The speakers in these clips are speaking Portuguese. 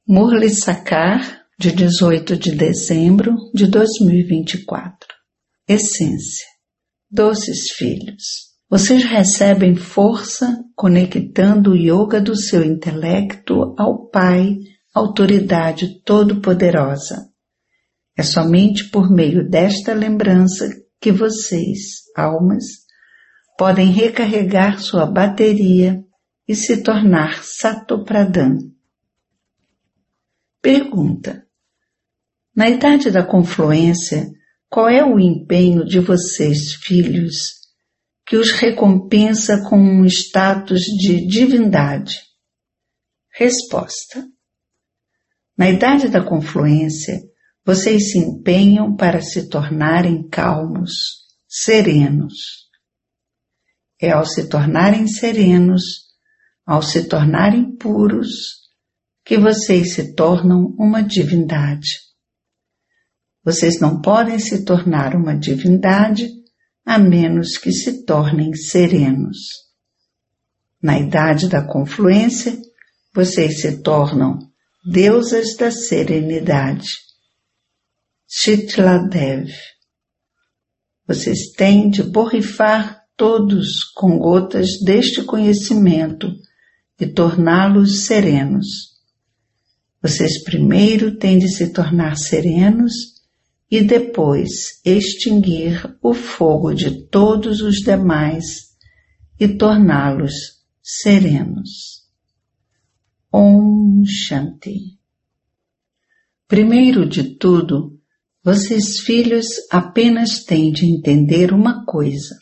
Murli Sakar, de 18 de dezembro de 2024. Essência. Doces filhos, vocês recebem força conectando o yoga do seu intelecto ao Pai, autoridade todo-poderosa. É somente por meio desta lembrança que vocês, almas, podem recarregar sua bateria e se tornar Satopradhan. Pergunta: na idade da confluência, qual é o empenho de vocês, filhos, que os recompensa com um status de divindade? Resposta: na idade da confluência, vocês se empenham para se tornarem calmos, serenos. É ao se tornarem serenos, ao se tornarem puros, que vocês se tornam uma divindade. Vocês não podem se tornar uma divindade a menos que se tornem serenos. Na idade da confluência, vocês se tornam deusas da serenidade. Shitladev. Vocês têm de borrifar todos com gotas deste conhecimento e torná-los serenos. Vocês primeiro têm de se tornar serenos e depois extinguir o fogo de todos os demais e torná-los serenos. Om Shanti. Primeiro de tudo, vocês filhos apenas têm de entender uma coisa.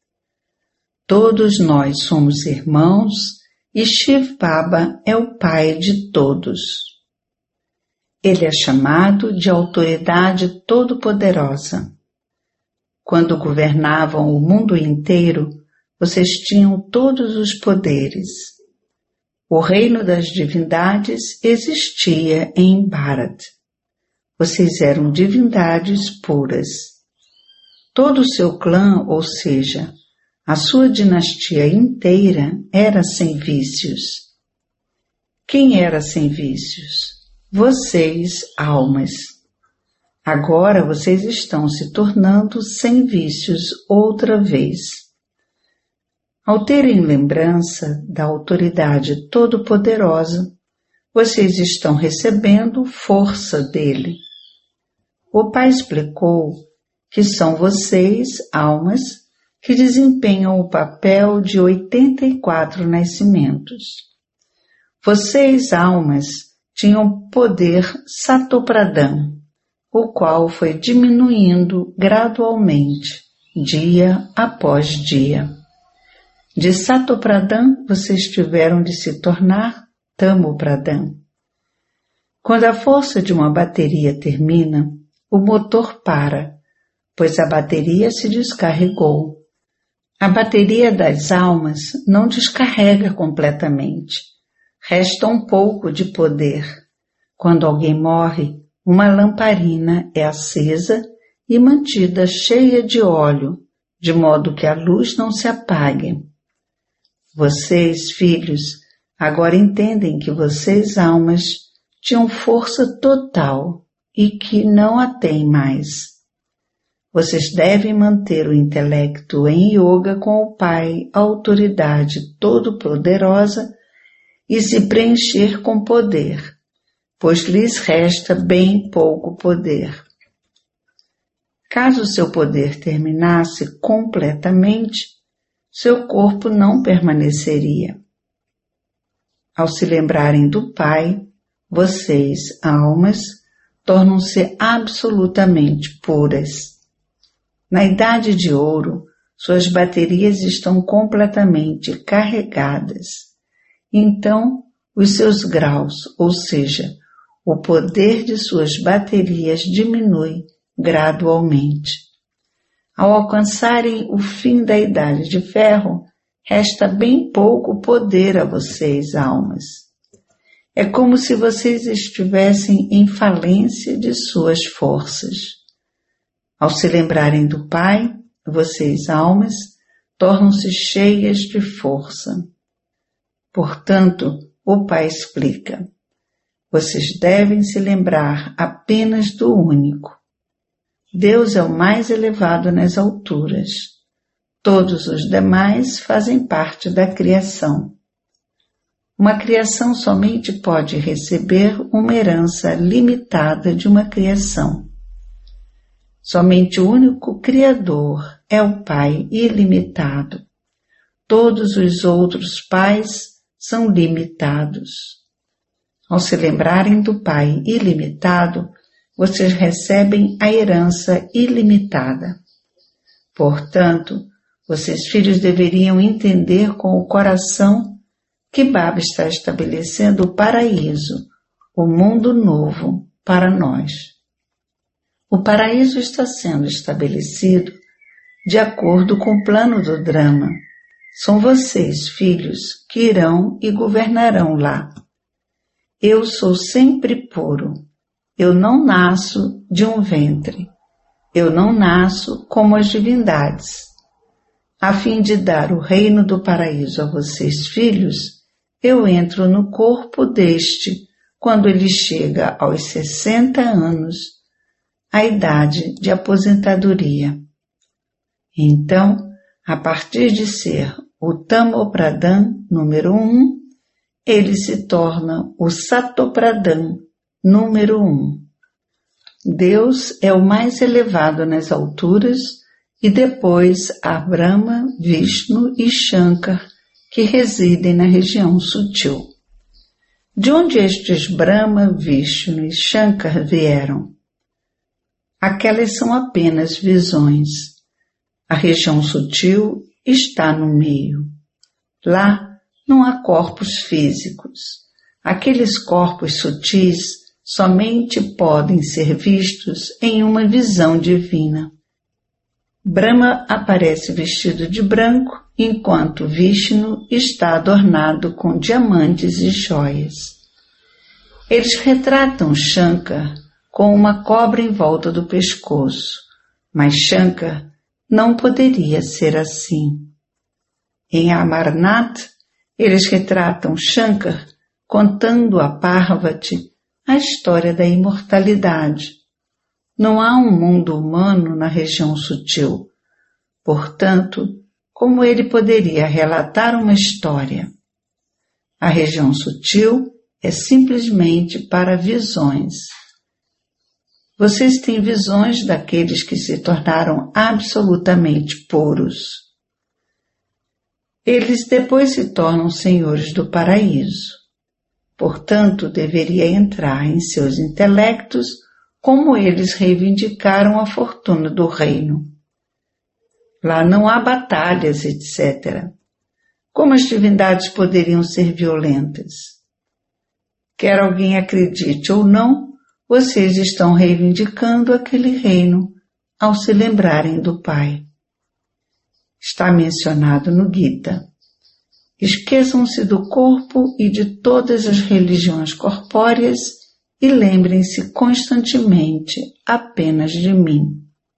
Todos nós somos irmãos e Shiv Baba é o pai de todos. Ele é chamado de autoridade todo-poderosa. Quando governavam o mundo inteiro, vocês tinham todos os poderes. O reino das divindades existia em Bharat. Vocês eram divindades puras. Todo o seu clã, ou seja, a sua dinastia inteira, era sem vícios. Quem era sem vícios? Vocês, almas. Agora vocês estão se tornando sem vícios outra vez. Ao terem lembrança da autoridade todo-poderosa, vocês estão recebendo força dele. O Pai explicou que são vocês, almas, que desempenham o papel de 84 nascimentos. Vocês, almas, tinham poder Satopradhan, o qual foi diminuindo gradualmente, dia após dia. De Satopradhan, vocês tiveram de se tornar Tamopradhan. Quando a força de uma bateria termina, o motor para, pois a bateria se descarregou. A bateria das almas não descarrega completamente. Resta um pouco de poder. Quando alguém morre, uma lamparina é acesa e mantida cheia de óleo, de modo que a luz não se apague. Vocês, filhos, agora entendem que vocês, almas, tinham força total e que não a têm mais. Vocês devem manter o intelecto em yoga com o Pai, a autoridade todo-poderosa, e se preencher com poder, pois lhes resta bem pouco poder. Caso seu poder terminasse completamente, seu corpo não permaneceria. Ao se lembrarem do Pai, vocês, almas, tornam-se absolutamente puras. Na Idade de Ouro, suas baterias estão completamente carregadas. Então, os seus graus, ou seja, o poder de suas baterias diminui gradualmente. Ao alcançarem o fim da Idade de Ferro, resta bem pouco poder a vocês, almas. É como se vocês estivessem em falência de suas forças. Ao se lembrarem do Pai, vocês, almas, tornam-se cheias de força. Portanto, o Pai explica: Vocês devem se lembrar apenas do único. Deus é o mais elevado nas alturas. Todos os demais fazem parte da criação. Uma criação somente pode receber uma herança limitada de uma criação. Somente o único Criador é o Pai ilimitado. Todos os outros pais são limitados. Ao se lembrarem do Pai ilimitado, vocês recebem a herança ilimitada. Portanto, vocês filhos deveriam entender com o coração que Baba está estabelecendo o paraíso, o mundo novo para nós. O paraíso está sendo estabelecido de acordo com o plano do drama. São vocês, filhos, que irão e governarão lá. Eu sou sempre puro. Eu não nasço de um ventre. Eu não nasço como as divindades. A fim de dar o reino do paraíso a vocês, filhos, eu entro no corpo deste quando ele chega aos 60 anos, a idade de aposentadoria. Então, a partir de ser o Tamopradhan número 1, ele se torna o Satopradhan número 1. Deus é o mais elevado nas alturas e depois há Brahma, Vishnu e Shankar que residem na região sutil. De onde estes Brahma, Vishnu e Shankar vieram? Aquelas são apenas visões. A região sutil está no meio. Lá não há corpos físicos. Aqueles corpos sutis somente podem ser vistos em uma visão divina. Brahma aparece vestido de branco, enquanto Vishnu está adornado com diamantes e joias. Eles retratam Shankar com uma cobra em volta do pescoço, mas Shankar não poderia ser assim. Em Amarnath, eles retratam Shankar contando a Parvati a história da imortalidade. Não há um mundo humano na região sutil. Portanto, como ele poderia relatar uma história? A região sutil é simplesmente para visões. Vocês têm visões daqueles que se tornaram absolutamente puros. Eles depois se tornam senhores do paraíso. Portanto, deveria entrar em seus intelectos como eles reivindicaram a fortuna do reino. Lá não há batalhas, etc. Como as divindades poderiam ser violentas? Quer alguém acredite ou não, vocês estão reivindicando aquele reino ao se lembrarem do Pai. Está mencionado no Gita. Esqueçam-se do corpo e de todas as religiões corpóreas e lembrem-se constantemente apenas de mim.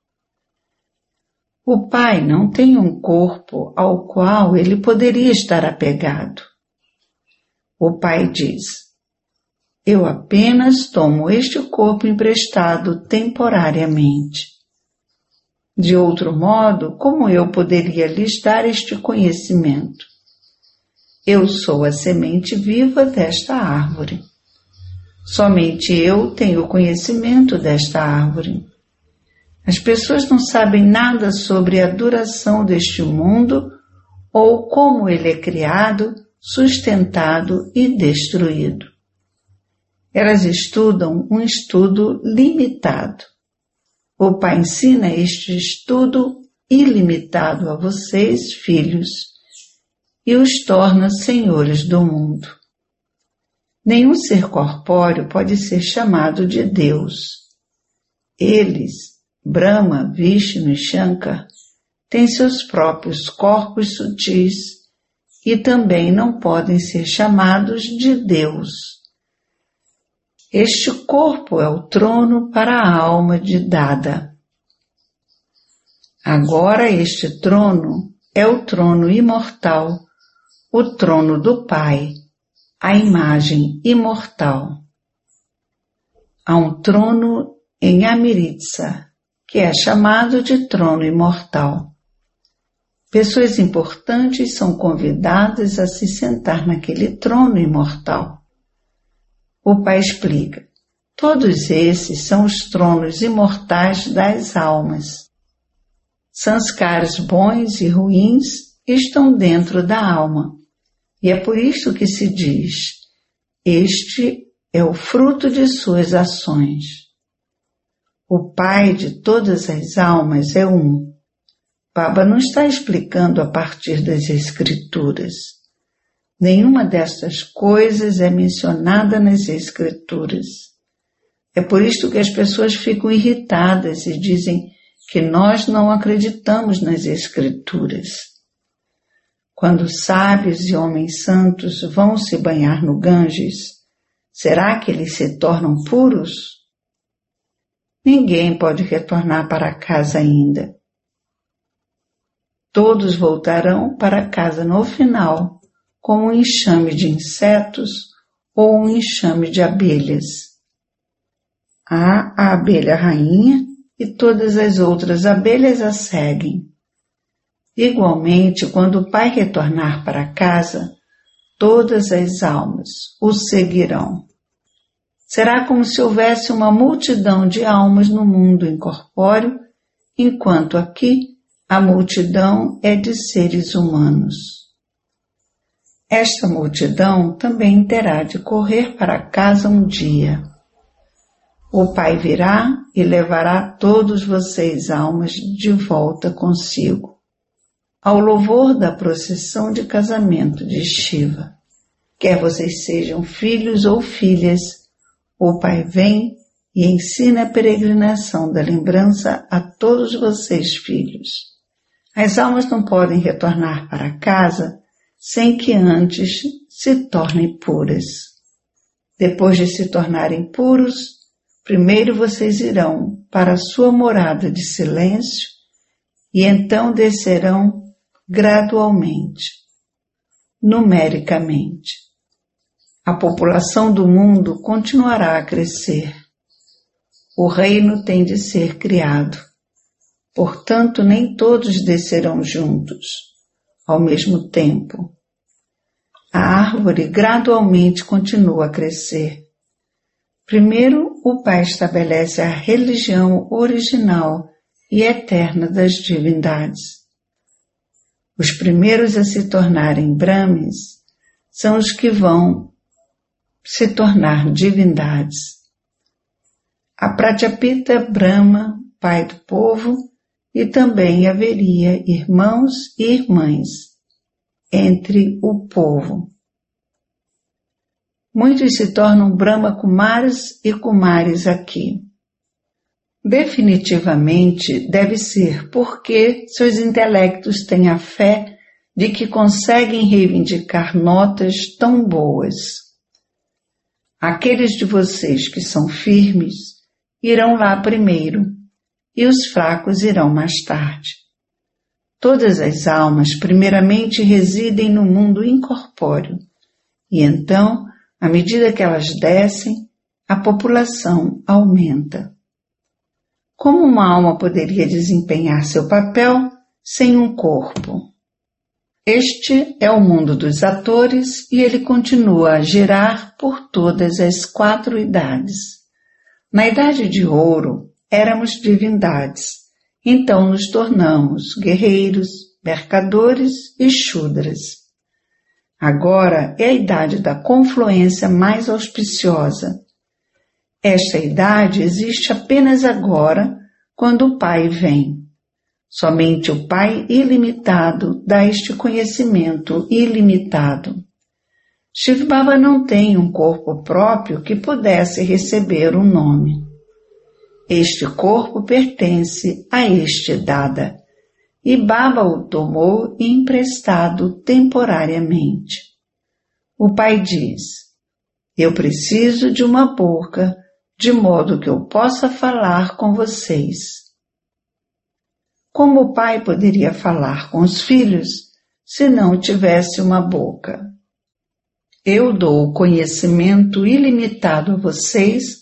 O Pai não tem um corpo ao qual ele poderia estar apegado. O Pai diz: eu apenas tomo este corpo emprestado temporariamente. De outro modo, como eu poderia lhes dar este conhecimento? Eu sou a semente viva desta árvore. Somente eu tenho conhecimento desta árvore. As pessoas não sabem nada sobre a duração deste mundo ou como ele é criado, sustentado e destruído. Elas estudam um estudo limitado. O Pai ensina este estudo ilimitado a vocês, filhos, e os torna senhores do mundo. Nenhum ser corpóreo pode ser chamado de Deus. Eles, Brahma, Vishnu e Shankar, têm seus próprios corpos sutis e também não podem ser chamados de Deus. Este corpo é o trono para a alma de Dada. Agora este trono é o trono imortal, o trono do Pai, a imagem imortal. há um trono em Amritsa, que é chamado de trono imortal. Pessoas importantes são convidadas a se sentar naquele trono imortal. O pai explica: todos esses são os tronos imortais das almas. Sanskaras bons e ruins estão dentro da alma, e é por isso que se diz: este é o fruto de suas ações. O pai de todas as almas é um. Baba não está explicando a partir das escrituras. Nenhuma destas coisas é mencionada nas escrituras. É por isso que as pessoas ficam irritadas e dizem que nós não acreditamos nas escrituras. Quando sábios e homens santos vão se banhar no Ganges, será que eles se tornam puros? Ninguém pode retornar para casa ainda. Todos voltarão para casa no final, como um enxame de insetos ou um enxame de abelhas. Há a abelha rainha e todas as outras abelhas a seguem. Igualmente, quando o pai retornar para casa, todas as almas o seguirão. Será como se houvesse uma multidão de almas no mundo incorpóreo, enquanto aqui a multidão é de seres humanos. Esta multidão também terá de correr para casa um dia. O Pai virá e levará todos vocês almas de volta consigo, ao louvor da procissão de casamento de Shiva. Quer vocês sejam filhos ou filhas, o Pai vem e ensina a peregrinação da lembrança a todos vocês, filhos. As almas não podem retornar para casa sem que antes se tornem puras. Depois de se tornarem puros, primeiro vocês irão para a sua morada de silêncio e então descerão gradualmente, numericamente. A população do mundo continuará a crescer. O reino tem de ser criado. Portanto, nem todos descerão juntos, ao mesmo tempo. A árvore gradualmente continua a crescer. Primeiro, o Pai estabelece a religião original e eterna das divindades. Os primeiros a se tornarem Brahmins são os que vão se tornar divindades. A Pratyapita Brahma, pai do povo, e também haveria irmãos e irmãs entre o povo. Muitos se tornam Brahma Kumaras e Kumaris aqui. Definitivamente deve ser porque seus intelectos têm a fé de que conseguem reivindicar notas tão boas. Aqueles de vocês que são firmes irão lá primeiro, e os fracos irão mais tarde. Todas as almas primeiramente residem no mundo incorpóreo, e então, à medida que elas descem, a população aumenta. Como uma alma poderia desempenhar seu papel sem um corpo? Este é o mundo dos atores e ele continua a girar por todas as 4 idades. Na Idade de Ouro, éramos divindades, então nos tornamos guerreiros, mercadores e shudras. Agora é a idade da confluência mais auspiciosa. Esta idade existe apenas agora, quando o Pai vem. Somente o Pai ilimitado dá este conhecimento ilimitado. Shiv Baba não tem um corpo próprio que pudesse receber um nome. Este corpo pertence a este Dada, e Baba o tomou emprestado temporariamente. O pai diz: eu preciso de uma boca, de modo que eu possa falar com vocês. Como o pai poderia falar com os filhos se não tivesse uma boca? Eu dou conhecimento ilimitado a vocês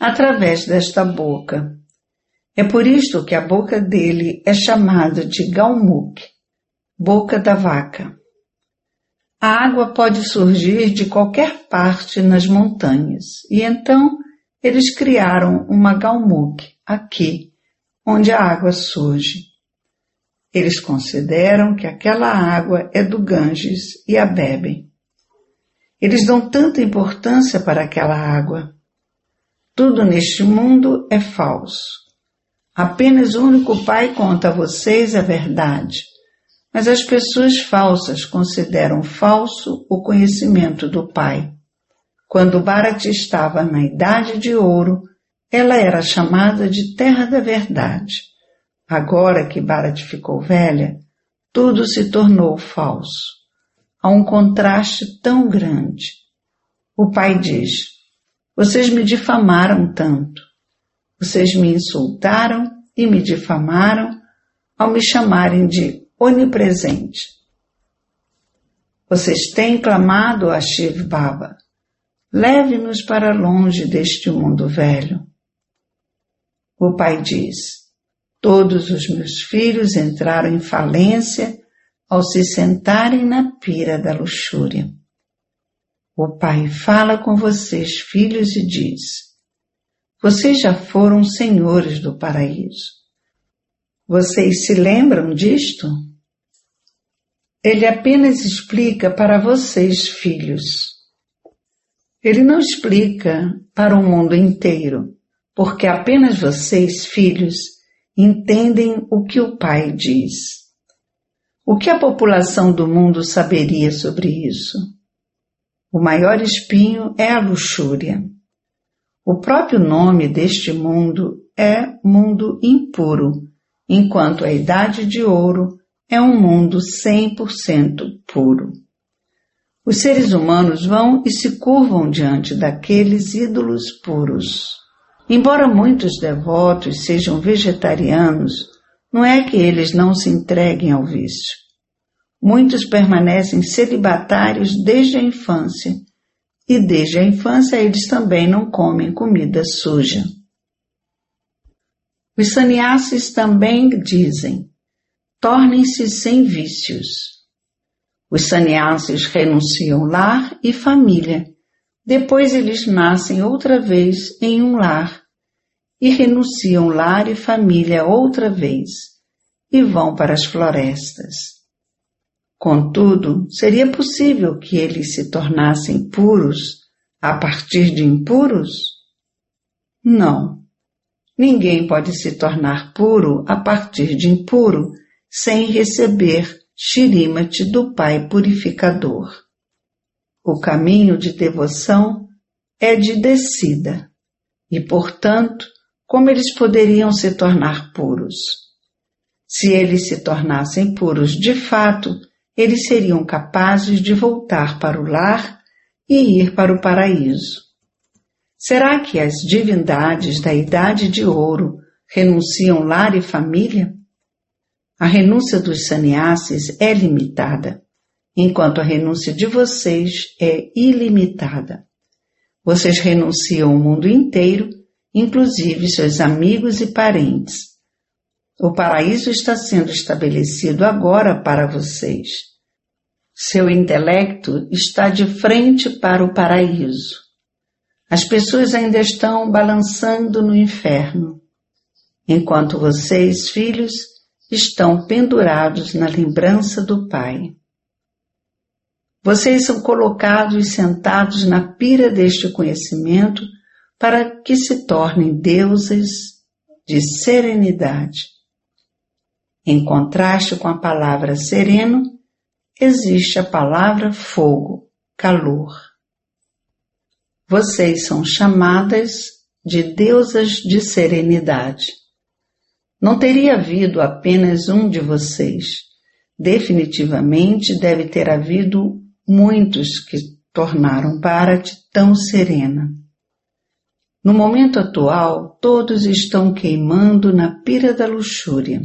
através desta boca. É por isto que a boca dele é chamada de Galmuk, boca da vaca. A água pode surgir de qualquer parte nas montanhas, e então eles criaram uma Galmuk aqui, onde a água surge. Eles consideram que aquela água é do Ganges e a bebem. Eles dão tanta importância para aquela água. Tudo neste mundo é falso. Apenas o único Pai conta a vocês a verdade, mas as pessoas falsas consideram falso o conhecimento do Pai. Quando Bharati estava na Idade de Ouro, ela era chamada de Terra da Verdade. Agora que Bharati ficou velha, tudo se tornou falso. Há um contraste tão grande. O Pai diz: vocês me difamaram tanto. Vocês me insultaram e me difamaram ao me chamarem de onipresente. Vocês têm clamado a Shiv Baba: leve-nos para longe deste mundo velho. O Pai diz: todos os meus filhos entraram em falência ao se sentarem na pira da luxúria. O Pai fala com vocês, filhos, e diz: vocês já foram senhores do paraíso. Vocês se lembram disto? Ele apenas explica para vocês, filhos. Ele não explica para o mundo inteiro, porque apenas vocês, filhos, entendem o que o Pai diz. O que a população do mundo saberia sobre isso? O maior espinho é a luxúria. O próprio nome deste mundo é mundo impuro, enquanto a Idade de Ouro é um mundo 100% puro. Os seres humanos vão e se curvam diante daqueles ídolos puros. Embora muitos devotos sejam vegetarianos, não é que eles não se entreguem ao vício. Muitos permanecem celibatários desde a infância, e desde a infância eles também não comem comida suja. Os sannyasis também dizem: tornem-se sem vícios. Os sannyasis renunciam lar e família, depois eles nascem outra vez em um lar, e renunciam lar e família outra vez, e vão para as florestas. Contudo, seria possível que eles se tornassem puros a partir de impuros? Não. Ninguém pode se tornar puro a partir de impuro sem receber Shrimati do Pai Purificador. O caminho de devoção é de descida e, portanto, como eles poderiam se tornar puros? Se eles se tornassem puros de fato, eles seriam capazes de voltar para o lar e ir para o paraíso. Será que as divindades da Idade de Ouro renunciam lar e família? A renúncia dos sannyasis é limitada, enquanto a renúncia de vocês é ilimitada. Vocês renunciam o mundo inteiro, inclusive seus amigos e parentes. O paraíso está sendo estabelecido agora para vocês. Seu intelecto está de frente para o paraíso. As pessoas ainda estão balançando no inferno, enquanto vocês, filhos, estão pendurados na lembrança do Pai. Vocês são colocados e sentados na pira deste conhecimento para que se tornem deuses de serenidade. Em contraste com a palavra sereno, existe a palavra fogo, calor. Vocês são chamadas de deusas de serenidade. Não teria havido apenas um de vocês. Definitivamente deve ter havido muitos que tornaram Bharati tão serena. No momento atual, todos estão queimando na pira da luxúria.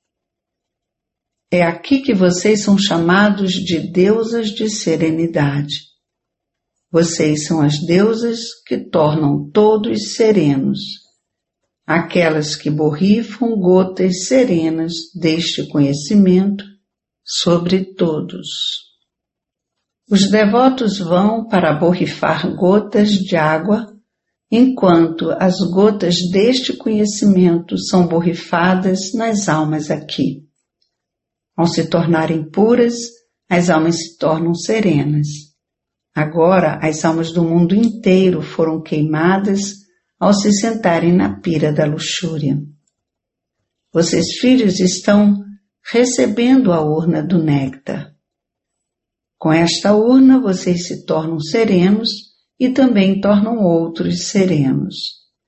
É aqui que vocês são chamados de deusas de serenidade. Vocês são as deusas que tornam todos serenos, aquelas que borrifam gotas serenas deste conhecimento sobre todos. Os devotos vão para borrifar gotas de água, enquanto as gotas deste conhecimento são borrifadas nas almas aqui. Ao se tornarem puras, as almas se tornam serenas. Agora, as almas do mundo inteiro foram queimadas ao se sentarem na pira da luxúria. Vocês, filhos, estão recebendo a urna do néctar. Com esta urna, vocês se tornam serenos e também tornam outros serenos.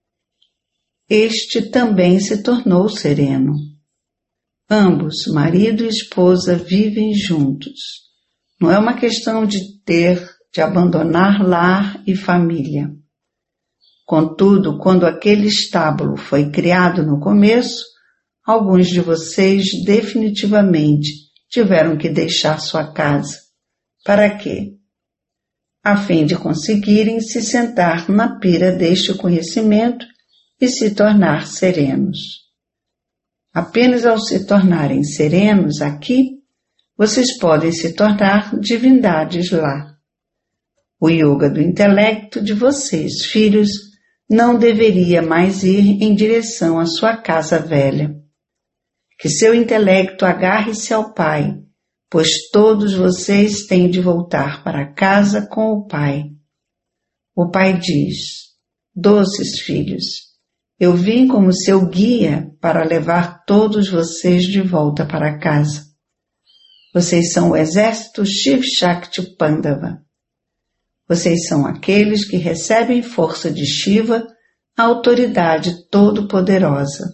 Este também se tornou sereno. Ambos, marido e esposa, vivem juntos. Não é uma questão de abandonar lar e família. Contudo, quando aquele estábulo foi criado no começo, alguns de vocês definitivamente tiveram que deixar sua casa. Para quê? A fim de conseguirem se sentar na pira deste conhecimento e se tornar serenos. Apenas ao se tornarem serenos aqui, vocês podem se tornar divindades lá. O yoga do intelecto de vocês, filhos, não deveria mais ir em direção à sua casa velha. Que seu intelecto agarre-se ao Pai, pois todos vocês têm de voltar para casa com o Pai. O Pai diz: doces filhos, eu vim como seu guia para levar todos vocês de volta para casa. Vocês são o exército Shiv Shakti Pandava. Vocês são aqueles que recebem força de Shiva, a autoridade todo-poderosa.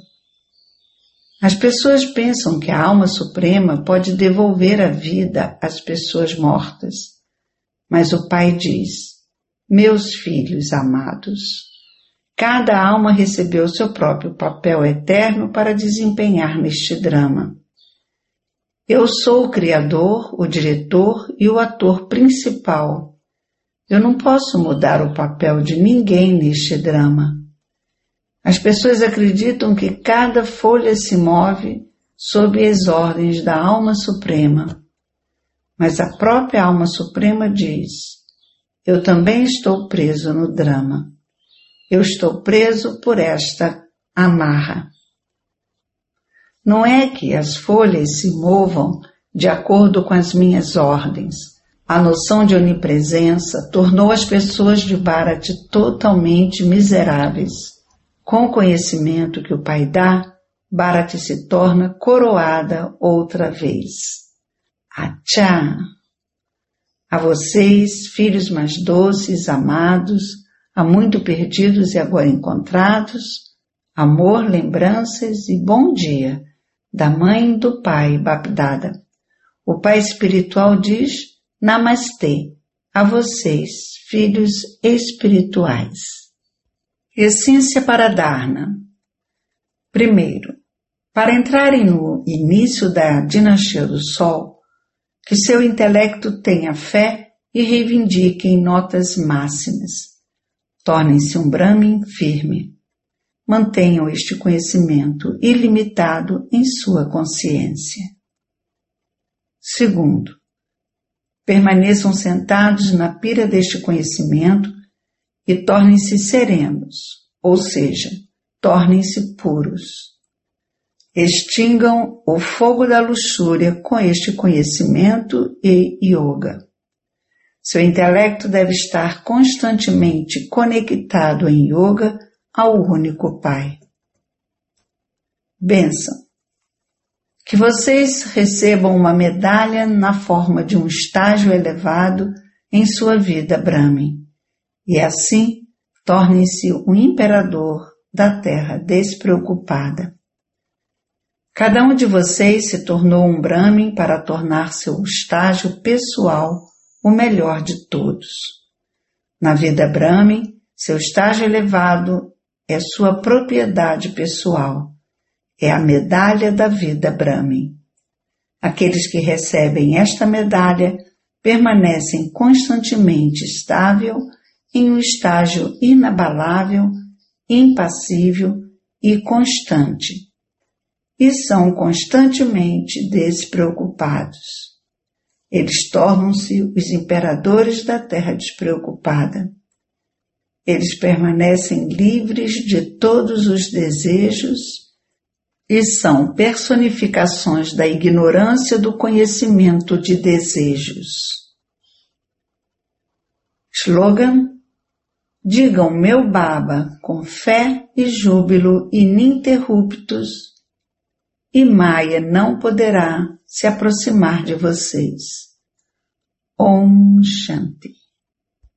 As pessoas pensam que a alma suprema pode devolver a vida às pessoas mortas. Mas o Pai diz: meus filhos amados, cada alma recebeu seu próprio papel eterno para desempenhar neste drama. Eu sou o criador, o diretor e o ator principal. Eu não posso mudar o papel de ninguém neste drama. As pessoas acreditam que cada folha se move sob as ordens da Alma Suprema. Mas a própria Alma Suprema diz: eu também estou preso no drama. Eu estou preso por esta amarra. Não é que as folhas se movam de acordo com as minhas ordens. A noção de onipresença tornou as pessoas de Bharat totalmente miseráveis. Com o conhecimento que o Pai dá, Bharat se torna coroada outra vez. Achá! A vocês, filhos mais doces, amados, há muito perdidos e agora encontrados, amor, lembranças e bom dia da Mãe do Pai Bapdada. O Pai espiritual diz: Namastê a vocês, filhos espirituais. Essência para Dharna. Primeiro, para entrarem no início da dinastia do Sol, que seu intelecto tenha fé e reivindique em notas máximas. Tornem-se um Brahmin firme. Mantenham este conhecimento ilimitado em sua consciência. Segundo, permaneçam sentados na pira deste conhecimento e tornem-se serenos, ou seja, tornem-se puros. Extingam o fogo da luxúria com este conhecimento e yoga. Seu intelecto deve estar constantemente conectado em yoga ao único Pai. Bênção. Que vocês recebam uma medalha na forma de um estágio elevado em sua vida Brahmin, e assim tornem-se um imperador da terra despreocupada. Cada um de vocês se tornou um Brahmin para tornar seu estágio pessoal o melhor de todos. Na vida Brahmin, seu estágio elevado é sua propriedade pessoal. É a medalha da vida Brahmin. Aqueles que recebem esta medalha permanecem constantemente estável em um estágio inabalável, impassível e constante, e são constantemente despreocupados. Eles tornam-se os imperadores da terra despreocupada. Eles permanecem livres de todos os desejos e são personificações da ignorância do conhecimento de desejos. Slogan: digam meu Baba com fé e júbilo ininterruptos, e Maya não poderá se aproximar de vocês. Om Shanti.